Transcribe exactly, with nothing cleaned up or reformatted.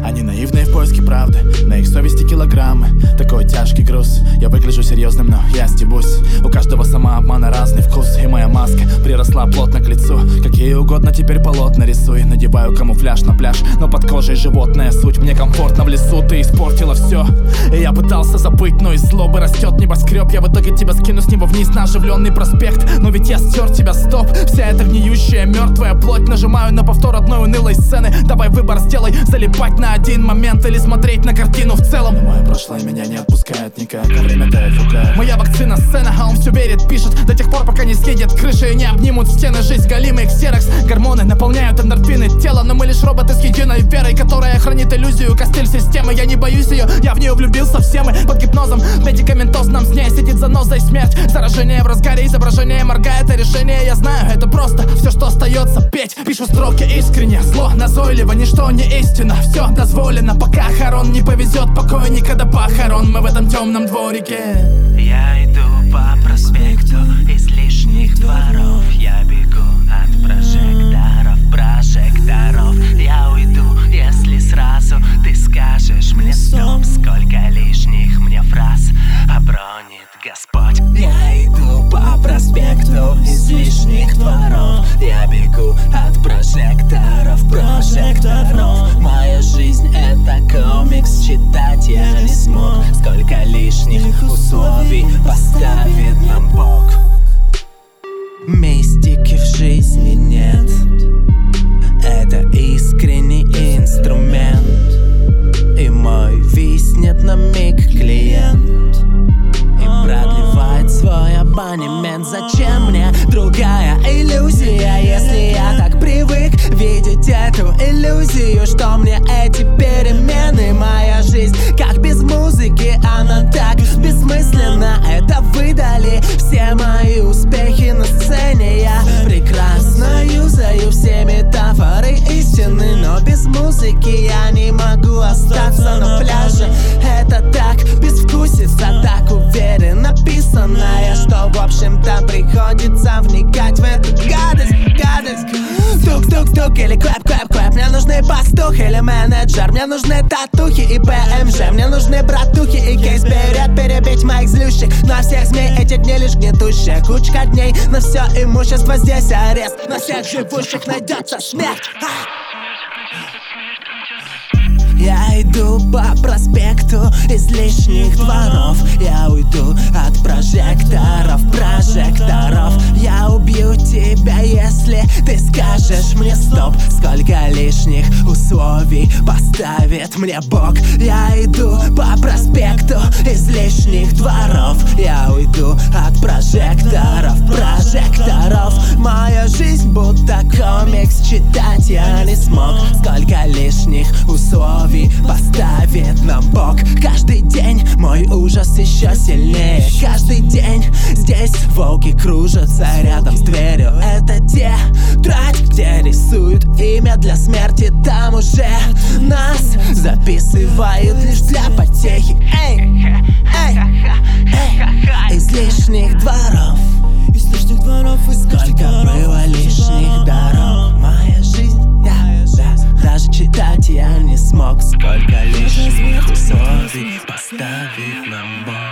Они наивные в поиске правды, на их совести килограммы. Такой тяжкий груз, я выгляжу серьезным, но я стебусь. У каждого самообмана разный вкус, и моя маска приросла плотно к лицу. Какие угодно теперь полотна рисуй. Надеваю камуфляж на пляж, но под кожей животная суть. Мне комфортно в лесу, ты испортила все. И я пытался забыть, но из злобы растет небоскреб. Я в итоге тебя скину с него вниз на оживленный проспект. Но ведь я стер тебя, стоп. Вся эта гниющая мертвая плоть. Нажимаю на повтор одной унылой сцены. Давай выбор сделай, залипать на один момент или смотреть на картину в целом. Но мое прошлое меня не отпускает никак, а время тает в руках. Моя вакцина сцена, а он все верит, пишет до тех пор, пока не съедет крыши и не обнимут стены. Жизнь галимый ксерокс, гормоны наполняют эндорфины тела. Но мы лишь роботы с единой верой, которая хранит иллюзию, костыль системы. Я не боюсь ее, я в нее влюбился, все мы под гипнозом. В медикаментозном сне сидит заноза и смерть. Заражение в разгаре, изображение моргает, а решение я знаю, это просто все, что остается петь. Пишу строки искренне, зло назойливо, ничто не истина. Все дозволено, пока хорон не повезет покойника до похорон. Мы в этом темном дворике. Я иду по проспекту из лишних дворов. Я бегу от прожекторов, прожекторов. Я уйду, если сразу ты скажешь мне стоп. Сколько лишних мне фраз обронит Господь. Я иду по проспекту из лишних дворов. Я бегу от прожекторов, прожекторов. Моя жизнь это комикс, читать я не смог. Сколько лишних условий поставит нам Бог. Мистики в жизни нет, это искренний инструмент. И мой виснет на миг клиент и продлевает свой абонемент. Зачем мне другая иллюзия, если я так привык видеть эту иллюзию, что мне эти перемены? Моя жизнь как без музыки, она так бессмысленна. Это выдали все мои успехи на сцене. Я прекрасно юзаю все метафоры истины, но без музыки я не могу остаться на пляже. Это так безвкусица, так уверенно писанная, что в общем-то приходится вникать в эту гадость, гадость. Тук-тук-тук или квэп-квэп-квэп. Мне нужны пастух или менеджер. Мне нужны татухи и ПМЖ. Мне нужны братухи и кейс вперед, перебить моих злющих. На всех змей эти дни лишь гнетущая кучка дней. На все имущество здесь арест. На всех живущих найдется смерть. Я иду по проспекту из лишних дворов. Я уйду от прожекторов, прожекторов. Я убью тебя, если ты скажешь мне стоп. Сколько лишних условий поставит мне Бог. Я иду по проспекту из лишних дворов. Я уйду от прожекторов, прожекторов. Моя жизнь будто комикс, читать я не смог. Сколько лишних условий поставит нам Бог. Каждый день мой ужас еще сильнее. Каждый день здесь волки кружатся рядом с дверью. Это те трать, где рисуют имя для смерти. Там уже нас записывают лишь для потехи. Эй, эй, эй. Из лишних дворов. Из лишних дворов, из сколько было лишних дорог. Моя жизнь, да, да. Даже читать я не смог. Сколько лишних условий поставит нам Бог.